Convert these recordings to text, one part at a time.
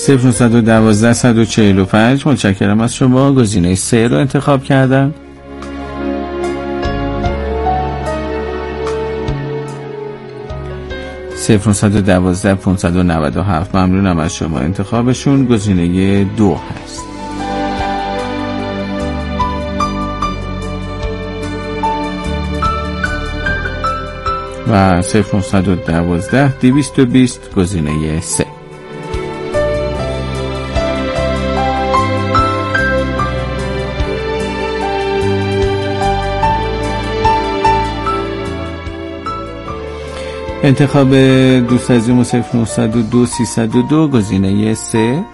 0912 145. متشکرم از شما. گزینه 3 رو انتخاب کردن. صفر 912 597. ممنونم از شما. انتخابشون گزینه 2 هست. و 0912 220 گزینه 3. انتخاب دوست عزیزم 0902 302 گزینه 3.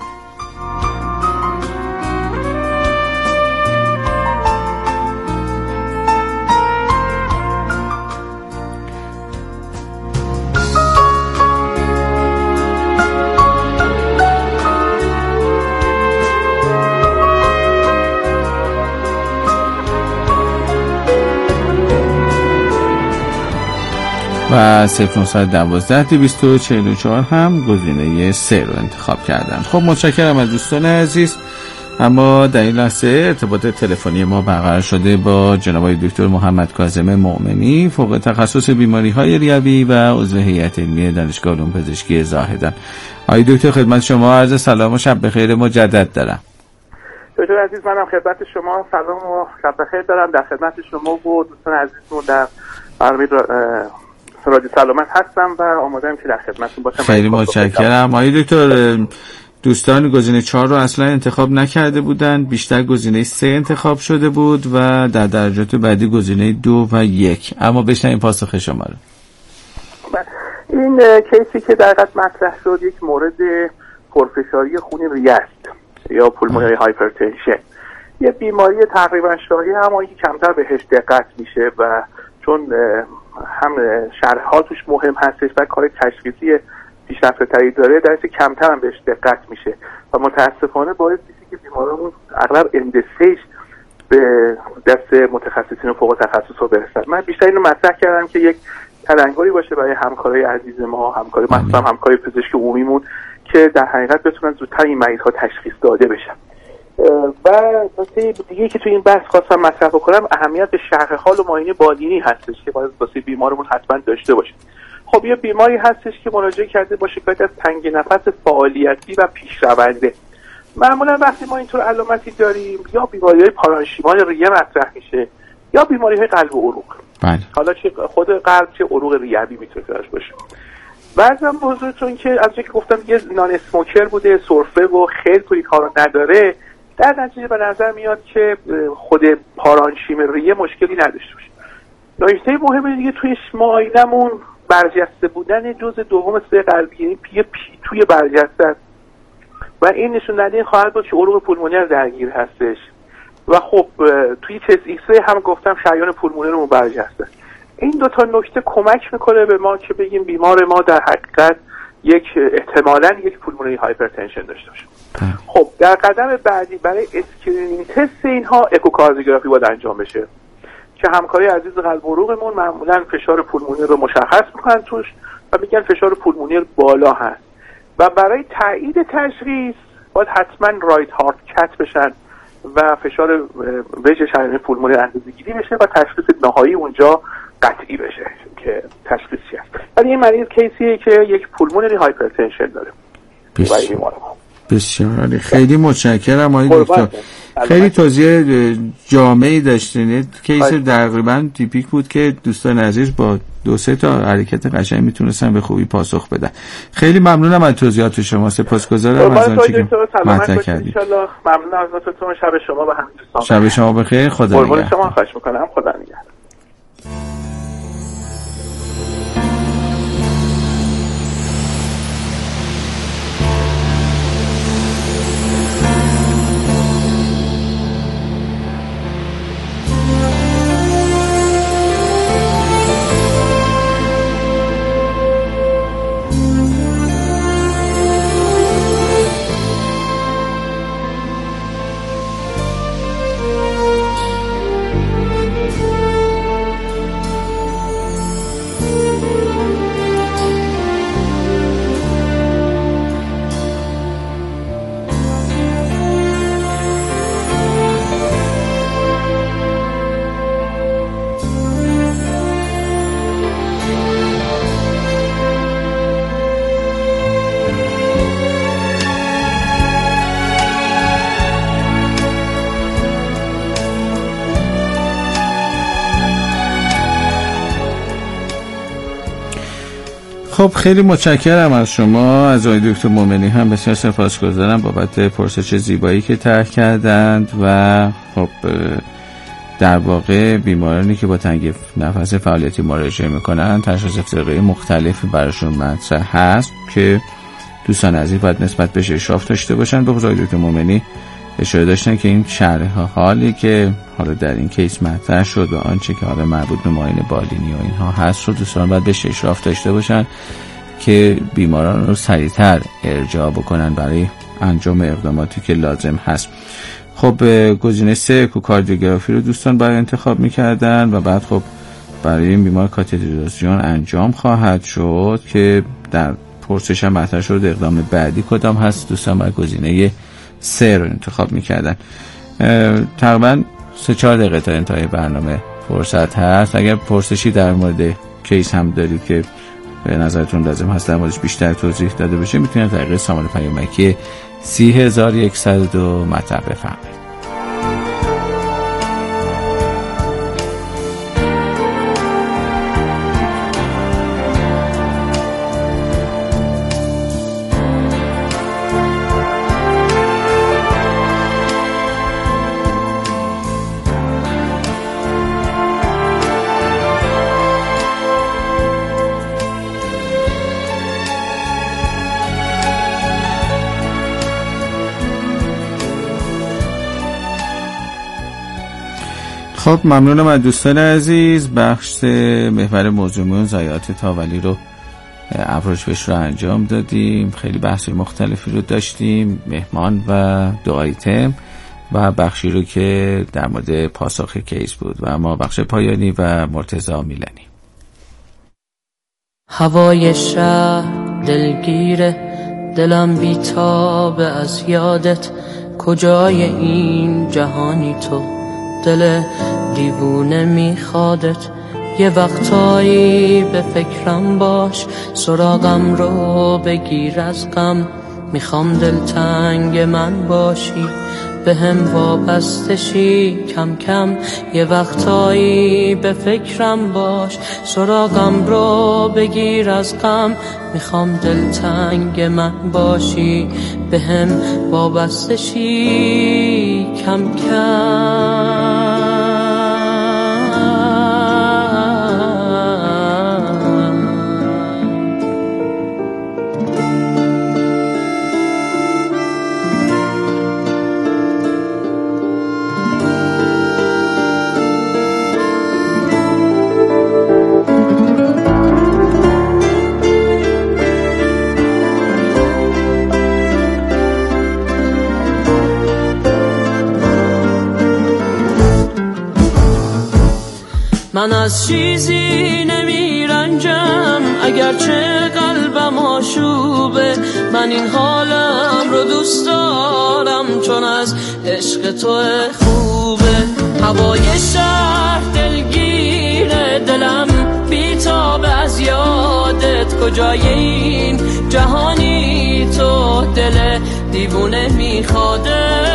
و 0912 244 هم گزینه 3 رو انتخاب کردن. خب متشکرم از دوستان عزیز. اما در این لحظه ارتباط تلفنی ما برقرار شده با جناب دکتر محمد کاظم مؤمنی، فوق تخصص بیماری‌های ریوی و عضو هیئت علمی دانشگاه علوم پزشکی زاهدان. آقای دکتر خدمت شما عرض سلام و شب بخیر مجدد دارم. دکتر عزیز منم خدمت شما سلام و شب بخیر دارم. در خدمت شما و دوستان عزیزمون در برنامه رادیو سلامت هستم و آماده‌ام که در خدمتتون باشم. خیلی متشکرم. آقای دکتر دوستان گزینه 4 رو اصلا انتخاب نکرده بودند، بیشتر گزینه 3 انتخاب شده بود و در درجات بعدی گزینه 2 و 1. اما بشنویم پاسخ شما رو. این کیسی که در حقیقت مطرح شد یک مورد پرفشاری خون ریه است یا پولمونری هایپرتنشن، یه بیماری تقریبا شایع اما که کمتر بهش دقت میشه و چون هم شرح‌ها توش مهم هستش و کار تشخیصی پیشرفته‌تری داره درست کمتر هم بهش دقت میشه و متاسفانه باعث میشه که بیمارمون اغلب اندستیج به دست متخصصین و فوق تخصص ها برسن. من بیشتر اینو مطرح کردم که یک تلنگری باشه برای همکارای عزیز ما، همکارای پزشک عمومیمون که در حقیقت بتونن زودتر این مریض‌ها تشخیص داده بشن. و نکته دیگه که تو این بحث خواستم مطرح بکنم اهمیت شرح حال و معاینه بالینی هستش که باید واسه بیمارمون حتما داشته باشه. خب یه بیماری هستش که مراجعه کرده با شکایت از تنگ نفس فعالیتی و پیشرونده. معمولا وقتی ما اینطور علامتی داریم یا بیماری‌های پارانشیمال ریه مطرح میشه یا بیماری‌های قلب و عروق. حالا چه خود قلب چه عروق ریوی میتونه داشته باشه. بعضی موضوعتون که از اینکه گفتم یه نان اسموکر بوده، سرفه و خیلی توی کارو نداره، در نتیجه به نظر میاد که خود پارانشیم ریه مشکلی نداشته باشه. نکته مهمه دیگه توی معاینمون برجسته بودن جزء دوم سه قلبی، یعنی توی برجسته است و این نشون دهنده خواهد بود که عروق پولمونی درگیر هستش و خب توی تست ایکس ری هم گفتم شریان پولمونی رو برجسته. این دو تا نکته کمک میکنه به ما که بگیم بیمار ما در حقیقت احتمالاً یک پولمونری هایپرتنشن داشته باشه. خب در قدم بعدی برای اسکرینینگ تست اینها اکوکاردیوگرافی باید انجام بشه که همکاری عزیز قلب و عروقمون معمولاً فشار پولمونی رو مشخص میکنن توش و میگن فشار پولمونی بالا هست و برای تایید تشخیص باید حتما رایت هارت کت بشن و فشار وژ شریان پولمونی اندازه‌گیری بشه و تشخیص نهایی اونجا قطعی بشه که تشخیص چی است. ولی این مریض کیسیه که یک پولمونری هایپرتنشن داره. بسیار خیلی متشکرم آقای دکتر. خیلی توضیح جامعی داشتین. کیس تقریبا تیپیک بود که دوستان عزیز با 2-3 تا حرکت قشنگ میتونستن به خوبی پاسخ بدن. خیلی ممنونم از توضیحات شما. سپاسگزارم از آنچه که مطرح کردید. ان شاء الله ممنون از لطفتون. شب شما و همه دوستان. شب شما بخیر. خدا نگهدار. شما خواهش می‌کنم. خدا نگهدار. خب خیلی متشکرم از شما. از آقای دکتر مومنی هم بسیار سپاسگزارم بابت پرسش زیبایی که طرح کردند و خب در واقع بیمارانی که با تنگی نفس فعالیتی مراجعه میکنن تشخیص افتراقی مختلفی براشون مطرح هست که دوستان عزیز باید نسبت بهش اشراف داشته باشن. به خصوص دکتر مومنی اشاره داشتن که این شرح حالی که حالا در این کیس مطرح شد و آنچه که حالا مربوط به معاینه بالینی و اینها هست رو دوستان باید بهش اشراف داشته باشن که بیماران رو سریعتر ارجاع بکنن برای انجام اقداماتی که لازم هست. خب گزینه 3 اکوکاردیوگرافی رو دوستان باید انتخاب میکردن و بعد خب برای این بیمار کاتتریزاسیون انجام خواهد شد که در پرسش هم مطرح شد اقدام بعدی کدام هست. دوستان باید گزینه 3 رو انتخاب میکردن. تقریبا 3-4 دقیقه تا انتهای برنامه فرصت هست. اگر پرسشی در مورد کیس هم دارید که به نظرتون لازم هست در موردش بیشتر توضیح داده بشه میتونید طریق سامان پیامکی 30102 مطرح بفرمایید. خب ممنونم از دوستان عزیز. بخش محور موضوعمون ضایعات تاولی رو افراج بهش رو انجام دادیم. خیلی بحث مختلفی رو داشتیم، مهمان و 2 آیتم و بخشی رو که در مورد پاسخ کیس بود و اما بخش پایانی و مرتضی میلانی. هوای شهر دلگیره، دلم بیتابه از یادت، کجای این جهانی تو، دل دیوونه میخوادت، یه وقتایی به فکرم باش، سراغم رو بگیر از غم، میخوام دلتنگ من باشی، به هم وابسته شی کم کم، یه وقتایی به فکرم باش، سراغم رو بگیر از غم، میخوام دلتنگ من باشی، به هم وابسته شی کم کم. من از چیزی نمیرنجم اگرچه قلبم آشوبه، من این حالم رو دوست دارم چون از عشق تو خوبه. هوای شهر دلگیره، دلم بیتابه از یادت، کجای این جهانی تو، دل دیوونه میخواده.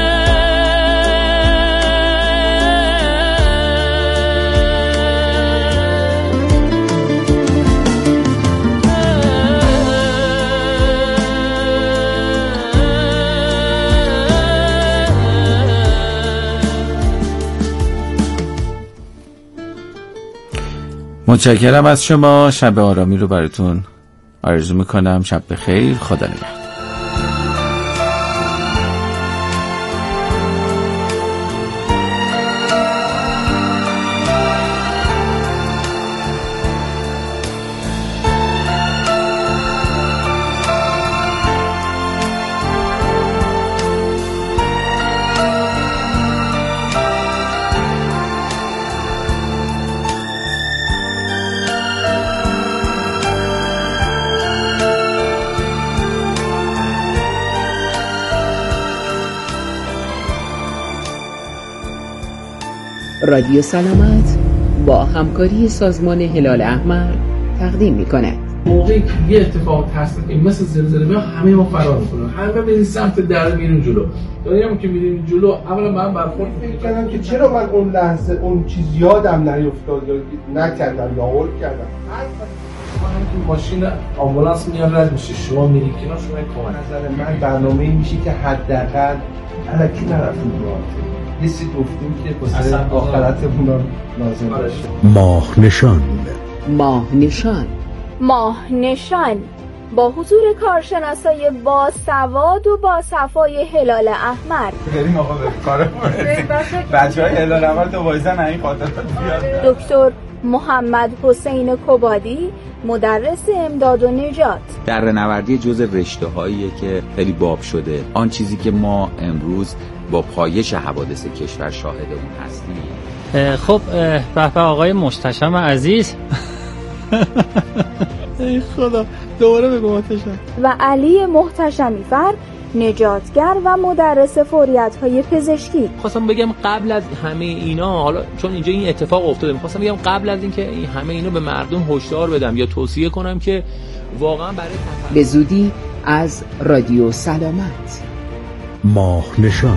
متشکرم از شما. شب آرامی رو براتون آرزو میکنم. شب بخیر. خدا نگهدار. رادیو سلامت با همکاری سازمان هلال احمر تقدیم می‌کند. موقعی که یه اتفاق هست که مثل زلزله میاد، همه ما فرار می‌کنیم، همه میریم سمت در میریم جلو. داریم که میریم جلو، اولا من برخورد می‌کردم که چرا من اون لحظه اون چیز یادم نیفتاد یا نکردم یا هول کردم. ماشین آمبولانس میاد رد میشه، شما میری کنار، شما کمک. نظر من برنامه‌ای میشه که حداقل الکی نرفتیم راحت. یه چیزی گفتیم که واسه آخرتمون لازم باشه. ماه نشان. ماه نشان. ماه نشان با حضور کارشناسای باسواد و باصفای هلال احمر. بریم آقا به کارمون. بچه‌های هلال احمر تو وایسن این خاطرات بیاد. دکتر محمد حسین کبادی، مدرس امداد و نجات. دره‌نوردی جزء رشته‌هاییه که خیلی باب شده. آن چیزی که ما امروز با پایش حوادث کشور شاهد اون هستیم. خب به آقای محتشم عزیز. ای خدا دوباره بگو محتشم. و علی محتشمی فر، نجاتگر و مدرس فوریت‌های پزشکی. خواستم بگم قبل از همه اینا، حالا چون اینجا این اتفاق افتاده، می‌خواستم بگم قبل از اینکه همه اینو به مردم هشدار بدم یا توصیه کنم که واقعا برای به زودی از رادیو سلامت. ماه نشان.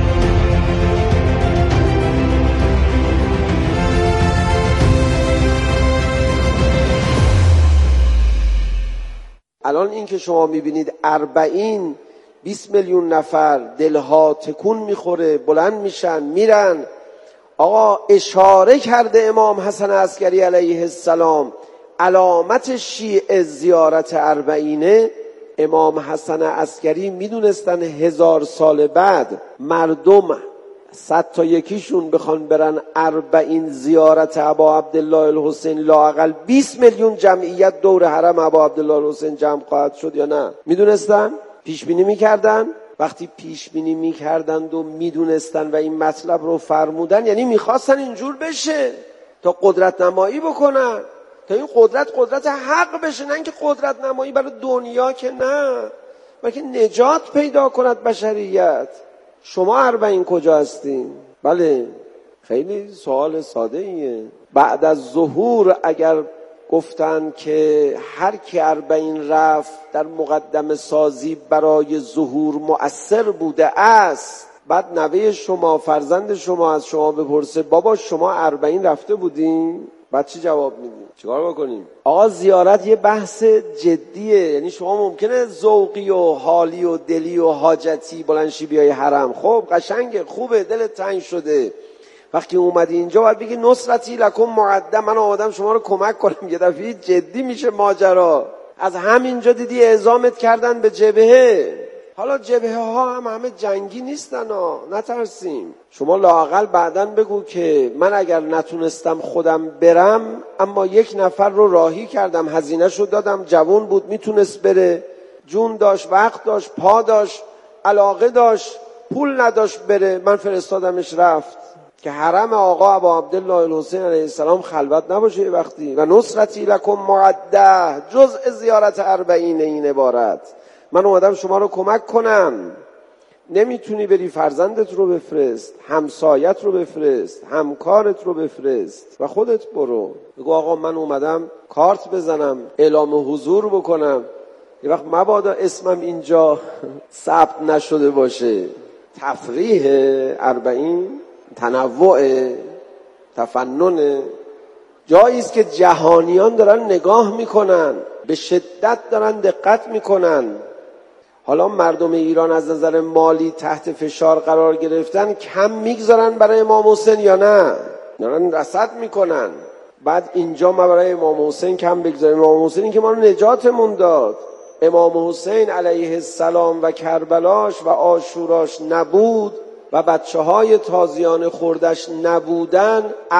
الان این که شما میبینید 20 میلیون نفر دلها تکون میخوره، بلند میشن میرن. آقا اشاره کرده امام حسن عسکری علیه السلام علامت شیعه زیارت اربعینه. امام حسن عسکری میدونستن 1000 سال بعد مردم 100 تا یکیشون بخوان برن اربعین زیارت ابا عبدالله الحسین، لااقل 20 میلیون جمعیت دور حرم ابا عبدالله الحسین جمع خواهد شد یا نه؟ میدونستن؟ پیش بینی میکردن؟ وقتی پیش بینی میکردند و میدونستن و این مطلب رو فرمودن، یعنی میخواستن اینجور بشه تا قدرت نمایی بکنن، تا این قدرت حق بشه، نه اینکه قدرت نمایی برای دنیا که نه، بلکه نجات پیدا کند بشریت. شما اربعین کجا هستین؟ بله، خیلی سوال ساده ایه. بعد از ظهور اگر گفتن که هر کی اربعین رفت در مقدمه سازی برای ظهور مؤثر بوده است، بعد نوه شما، فرزند شما از شما بپرسه بابا شما اربعین رفته بودین؟ بعد چی جواب میدین؟ چیکار بکنیم؟ آقا زیارت یه بحث جدیه، یعنی شما ممکنه ذوقی و حالی و دلی و حاجتی بلنشی بیای حرم، خب قشنگه، خوبه، دلت تنگ شده. وقتی اومدی اینجا باید بگی نصرتی لکم معدم، من آمدم شما رو کمک کنم. یه دفعه جدی میشه ماجرا. از همینجا دیدی اعزامت کردن به جبهه. حالا جبهه ها هم همه جنگی نیستن ها، نترسیم. شما لااقل بعدن بگو که من اگر نتونستم خودم برم اما یک نفر رو راهی کردم، هزینه شو دادم، جوان بود میتونست بره، جون داشت، وقت داشت، پا داشت، علاقه داشت، پول نداشت بره، من فرستادمش رفت که حرم آقا ابا عبدالله الحسین علیه السلام خلوت نباشه وقتی. و نصرتی لکم معده جزء زیارت اربعین این عبارت. من اومدم شما رو کمک کنم. نمیتونی بری فرزندت رو بفرست، همسایت رو بفرست، همکارت رو بفرست و خودت برو. بگو آقا من اومدم کارت بزنم، اعلام حضور بکنم، یه وقت مبادا اسمم اینجا ثبت نشده باشه. تفریح اربعین، تنوع، تفنن، جایی است که جهانیان دارن نگاه میکنن، به شدت دارن دقت میکنن. حالا مردم ایران از نظر مالی تحت فشار قرار گرفتن، کم میگذارن برای امام حسین یا نه؟ دارن رصد میکنن. بعد اینجا ما برای امام حسین کم بگذاریم. امام حسین که ما رو نجاتمون داد. امام حسین علیه السلام و کربلاش و عاشوراش نبود و بچه‌های تازیان خوردش نبودن،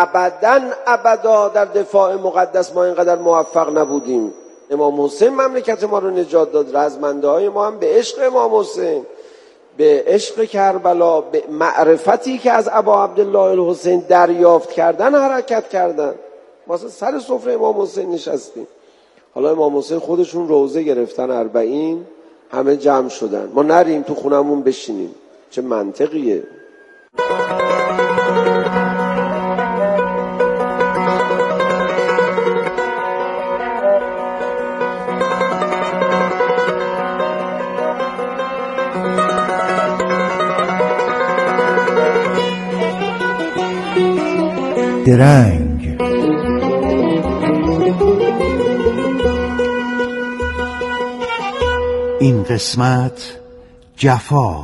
ابدا در دفاع مقدس ما اینقدر موفق نبودیم. امام حسین مملکت ما رو نجات داد. رزمنده های ما هم به عشق امام حسین، به عشق کربلا، به معرفتی که از ابا عبدالله الحسین دریافت کردن حرکت کردن. واسه سر سفره امام حسین نشستیم. حالا امام حسین خودشون روزه گرفتن اربعین، همه جمع شدن. ما نریم تو خونمون بشینیم؟ چه منطقیه؟ درنگ این قسمت جفا.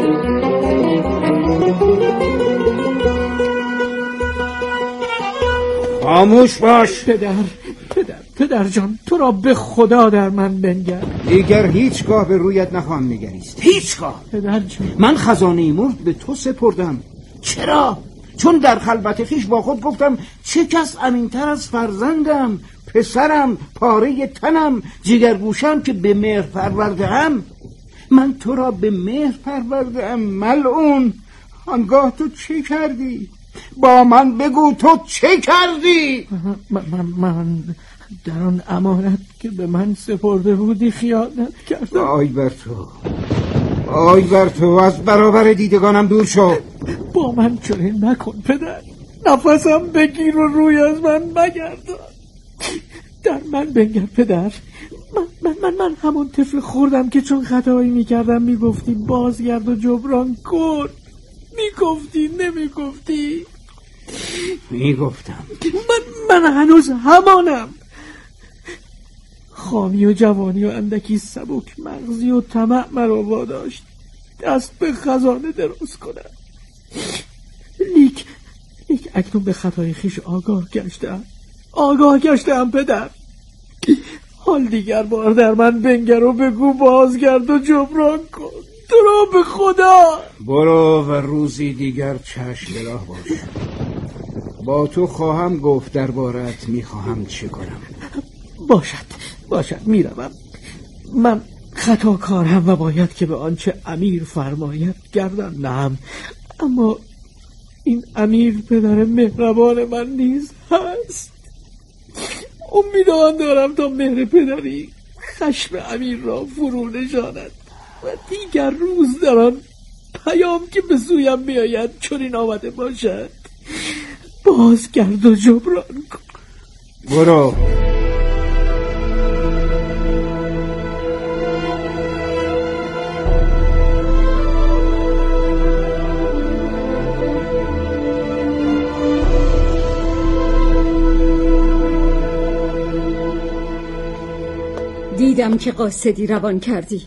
خاموش باش. پدر جان، تو را به خدا در من بنگر. دیگر هیچگاه به رویت نخواهم نگریست، هیچگاه. پدر جان، من خزانه مرد به تو سپردم. چرا؟ چون در خلوت خویش با خود گفتم چه کس امینتر از فرزندم، پسرم، پاره تنم، جگرگوشم که به مهر پرورده‌ام. من تو را به مهر پرورده‌ام ملعون. آنگاه تو چه کردی؟ با من بگو تو چه کردی؟ من در آن امانت که به من سپرده بودی خیانت کردم. آی بر تو از برابر دیدگانم دور شو. با من چنین نکن پدر. نفسم بگیر و روی از من مگردان. در من بنگر پدر. من همون طفل خوردم که چون خطایی میکردم میگفتی بازگرد و جبران کن. میگفتی نمیگفتی؟ میگفتم. من هنوز همانم. خامی و جوانی و اندکی سبک مغزی و طمع مرا واداشت دست به خزانه دراز کنم. لیک اکنون به خطای خویش آگاه گشتم پدر. حال دیگر بار در من بنگر و بگو بازگرد و جبران کن. تو را به خدا. برو و روزی دیگر چشم به راه باش. با تو خواهم گفت دربارت میخواهم چه کنم. باشد میروم. من خطاکارم و باید که به آنچه امیر فرماید گردن نهم. اما این امیر پدر مهربان من نیز هست. امید آن دارم تا مهر پدری خشم امیر را فرو نشاند و دیگر روز در آن پیام که به سویم میآید چنین آمده باشد بازگرد و جبران کن. برو. دیدم که قاصدی روان کردی.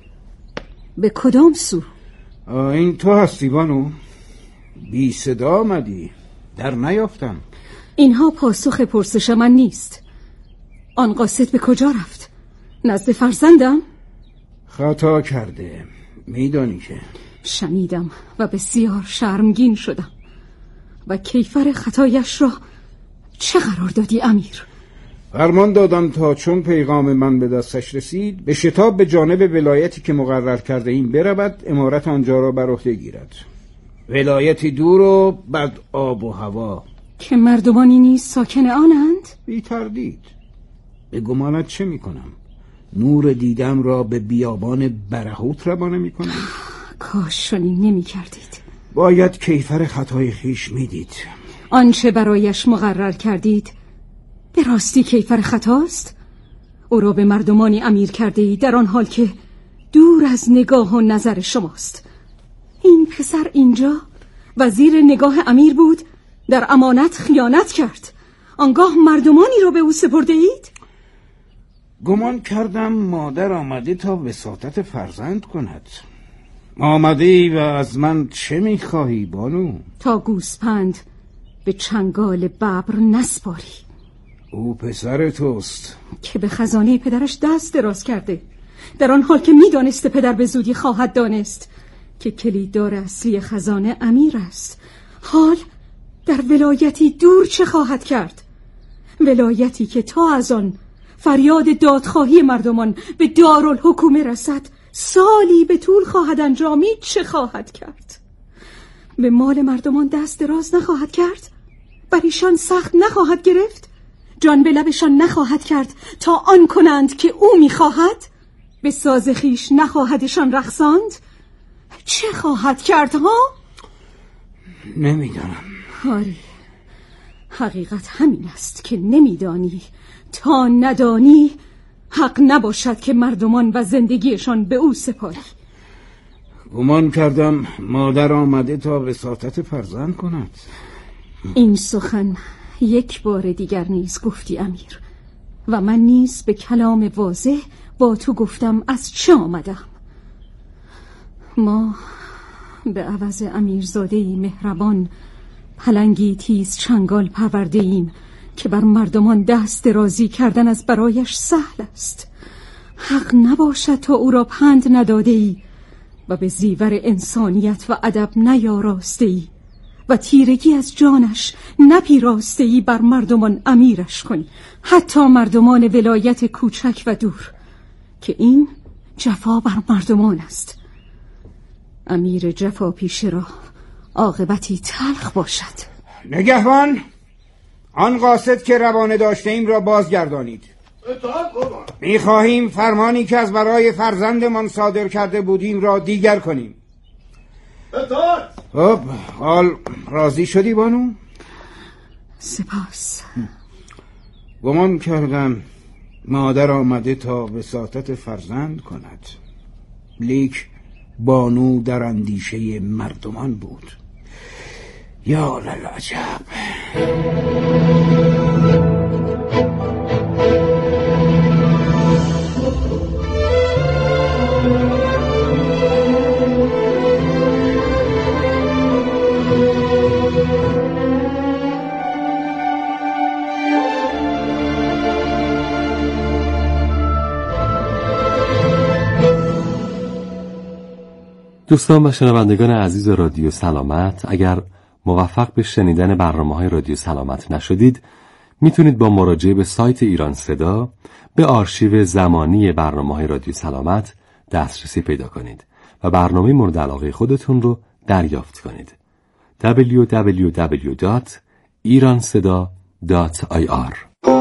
به کدام سو؟ این تو هستی بانو؟ بی صدا آمدی، در نیافتم. اینها پاسخ پرسش من نیست. آن قاصد به کجا رفت؟ نزد فرزندم؟ خطا کرده، میدانی که. شنیدم و بسیار شرمگین شدم. و کیفر خطایش را چه قرار دادی امیر؟ فرمان دادم تا چون پیغام من به دستش رسید به شتاب به جانب ولایتی که مقرر کرده این برود، امارت آنجا را بر عهده گیرد. ولایتی دور و بد آب و هوا که مردمانی نیز ساکن آنند؟ بی تردید. به گمانت چه می کنم؟ نور دیدم را به بیابان برهوت روانه می کنم؟ کاش چنین نمی کردید. باید کیفر خطای خیش می دید. آنچه برایش مقرر کردید به راستی کیفر خطاست؟ او را به مردمانی امیر کرده ای در آن حال که دور از نگاه و نظر شماست. این پسر اینجا وزیر نگاه امیر بود، در امانت خیانت کرد. آنگاه مردمانی را به او سپرده اید؟ گمان کردم مادر آمده تا وساطت فرزند کند. آمده ای و از من چه میخواهی بانو؟ تا گوسپند به چنگال ببر نسپاری. او پسر توست که به خزانه پدرش دست دراز کرده، در آن حال که میدانسته پدر به زودی خواهد دانست که کلیددار اصلی خزانه امیر است. حال در ولایتی دور چه خواهد کرد؟ ولایتی که تا از آن فریاد دادخواهی مردمان به دارالحکومه رسد سالی به طول خواهد انجامید. چه خواهد کرد؟ به مال مردمان دست دراز نخواهد کرد؟ بر ایشان سخت نخواهد گرفت؟ جان به لبشان نخواهد کرد تا آن کنند که او میخواهد؟ به ساز خویش نخواهدشان رقصاند؟ چه خواهد کرد ها؟ نمیدانم. آری، حقیقت همین است که نمیدانی. تا ندانی حق نباشد که مردمان و زندگیشان به او سپاری. گمان کردم مادر آمده تا وساطت فرزند کند. این سخن یک بار دیگر نیز گفتی امیر، و من نیز به کلام واضح با تو گفتم از چه آمدم. ما به عوض امیرزاده‌ای مهربان پلنگی تیز چنگال پرورده ایم که بر مردمان دست درازی کردن از برایش سهل است. حق نباشد تا او را پند نداده ای و به زیور انسانیت و ادب نیاراسته ای و تیرگی از جانش نپیراسته ای بر مردمان امیرش کنی، حتی مردمان ولایت کوچک و دور، که این جفا بر مردمان است. امیر جفا پیشه را عاقبتی تلخ باشد. نگهبان، آن قاصد که روانه داشته ایم را بازگردانید. می‌خواهیم فرمانی که از برای فرزندمان صادر کرده بودیم را دیگر کنیم. خب، حال راضی شدی بانو؟ سپاس. گمان کردم مادر آمده تا وساطت فرزند کند، لیک بانو در اندیشه مردمان بود. یا للعجب. دوستان و شنوندگان عزیز رادیو سلامت، اگر موفق به شنیدن برنامه‌های رادیو سلامت نشدید، میتونید با مراجعه به سایت ایران صدا به آرشیو زمانی برنامه‌های رادیو سلامت دسترسی پیدا کنید و برنامه مورد علاقه خودتون رو دریافت کنید. www.iranseda.ir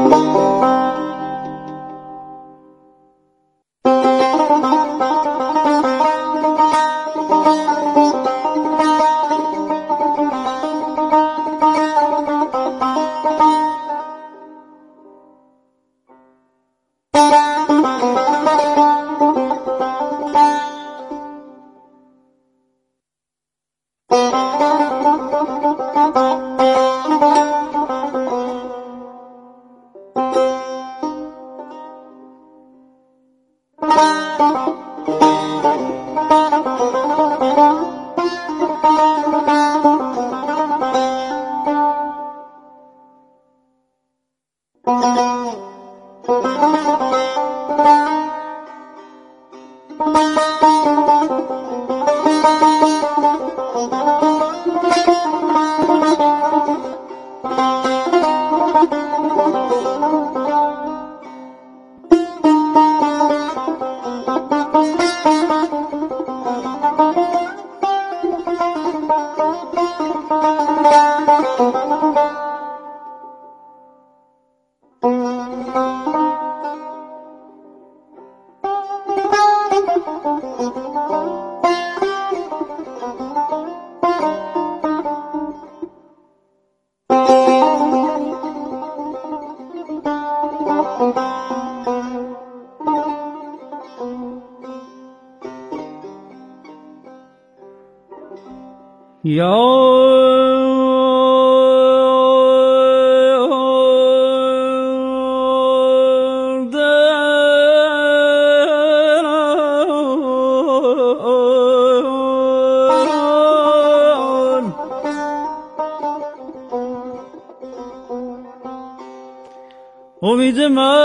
امید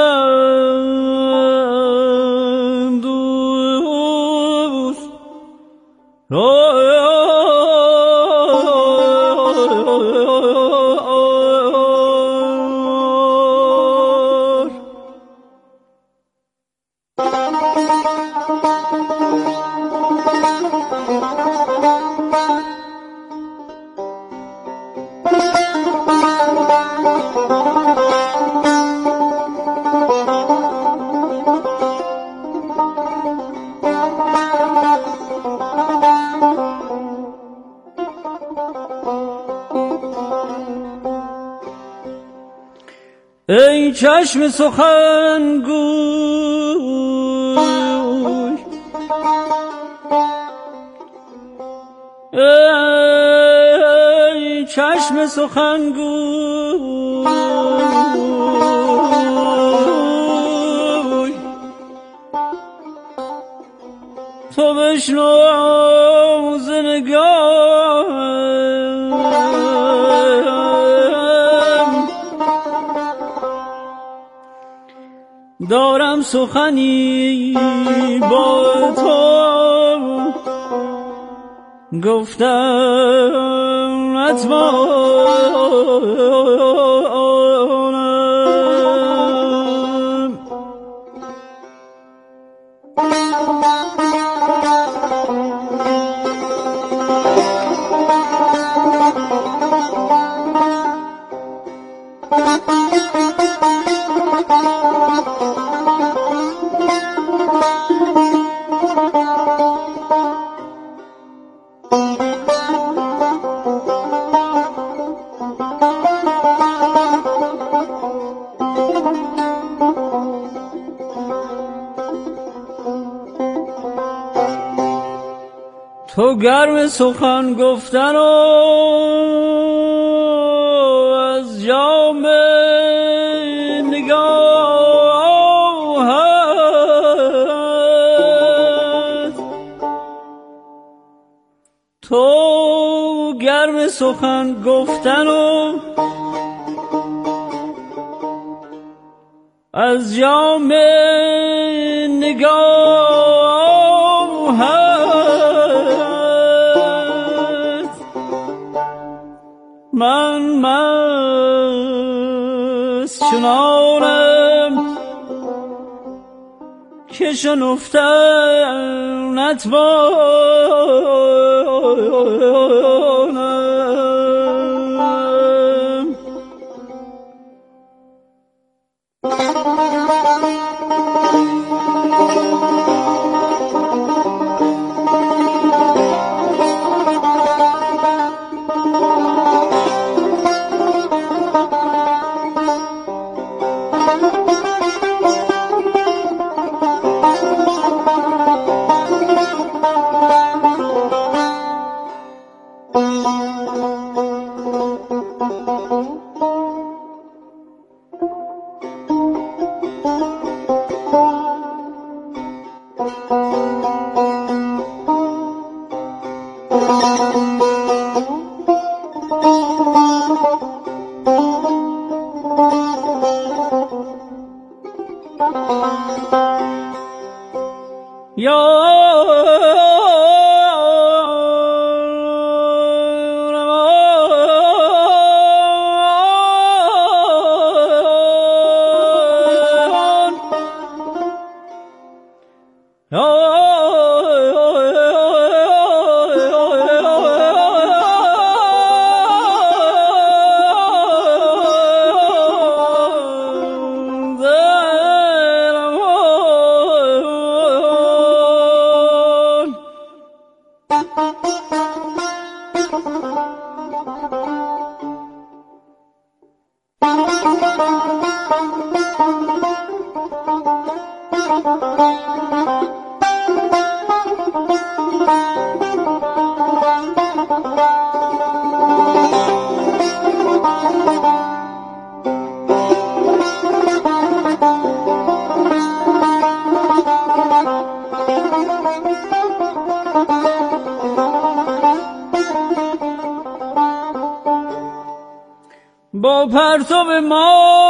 من دوست ای چشم سخنگوی، ای چشم سخنگوی، بشنو ز نگاهم دارم سخنی با تو گفتم نتوانم تو گرم سخن گفتن و از جام نگاهت تو گرم سخن گفتن و از جام نگاهت من مست چنانم که شنفتن نتوانم با پرتاب ما